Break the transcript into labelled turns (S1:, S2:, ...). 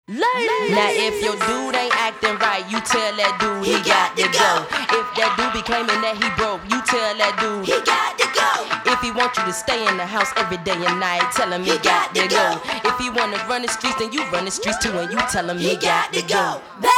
S1: Now if your dude ain't acting right, you tell that dude he got to go. If that dude be claiming that he broke, you tell that dude he got to go. If he want you to stay in the house every day and night, tell him he got to go. If he wanna run the streets, then you run the streets too, and you tell him he got to go.